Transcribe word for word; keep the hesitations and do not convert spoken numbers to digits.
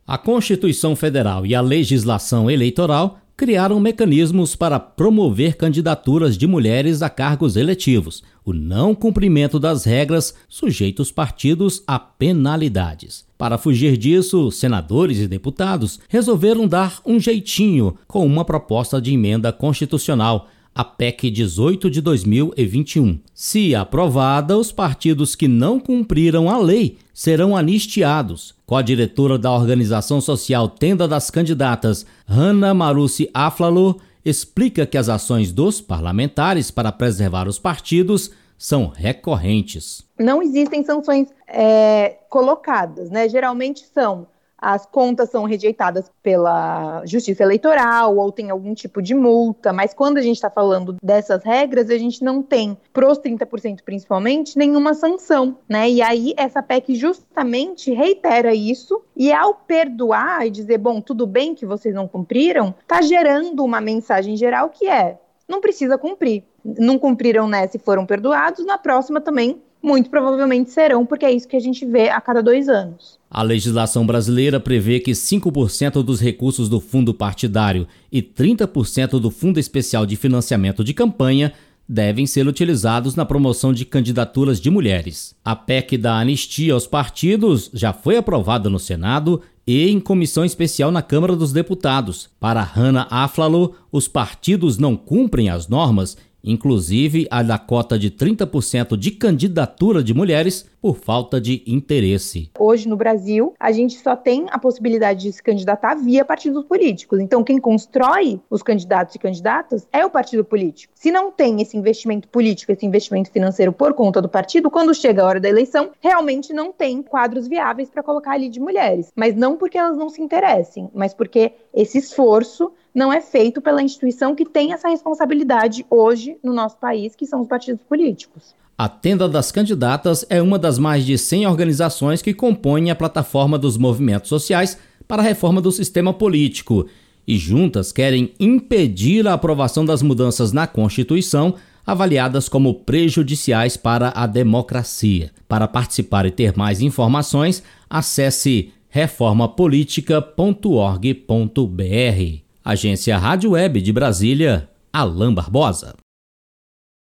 A Constituição Federal e a legislação eleitoral criaram mecanismos para promover candidaturas de mulheres a cargos eletivos. O não cumprimento das regras sujeita os partidos a penalidades. Para fugir disso, senadores e deputados resolveram dar um jeitinho com uma proposta de emenda constitucional, a P E C dezoito de dois mil e vinte e um. Se aprovada, os partidos que não cumpriram a lei serão anistiados. Co-diretora da organização social Tenda das Candidatas, Hanna Marucci Aflalo, explica que as ações dos parlamentares para preservar os partidos são recorrentes. Não existem sanções é, colocadas, né? Geralmente são as contas são rejeitadas pela Justiça Eleitoral ou tem algum tipo de multa, mas quando a gente está falando dessas regras, a gente não tem, para os trinta por cento principalmente, nenhuma sanção, né? E aí essa P E C justamente reitera isso e ao perdoar e dizer, bom, tudo bem que vocês não cumpriram, está gerando uma mensagem geral que é, não precisa cumprir. Não cumpriram nessa e foram perdoados, na próxima também muito provavelmente serão, porque é isso que a gente vê a cada dois anos. A legislação brasileira prevê que cinco por cento dos recursos do fundo partidário e trinta por cento do Fundo Especial de Financiamento de Campanha devem ser utilizados na promoção de candidaturas de mulheres. A P E C da anistia aos partidos já foi aprovada no Senado e em comissão especial na Câmara dos Deputados. Para Hanna Aflalo, os partidos não cumprem as normas, inclusive a da cota de trinta por cento de candidatura de mulheres, por falta de interesse. Hoje no Brasil, a gente só tem a possibilidade de se candidatar via partidos políticos. Então, quem constrói os candidatos e candidatas é o partido político. Se não tem esse investimento político, esse investimento financeiro por conta do partido, quando chega a hora da eleição, realmente não tem quadros viáveis para colocar ali de mulheres. Mas não porque elas não se interessem, mas porque esse esforço não é feito pela instituição que tem essa responsabilidade hoje no nosso país, que são os partidos políticos. A Tenda das Candidatas é uma das mais de cem organizações que compõem a plataforma dos movimentos sociais para a reforma do sistema político e juntas querem impedir a aprovação das mudanças na Constituição avaliadas como prejudiciais para a democracia. Para participar e ter mais informações, acesse reforma política ponto org ponto br. Agência Rádio Web de Brasília, Alain Barbosa.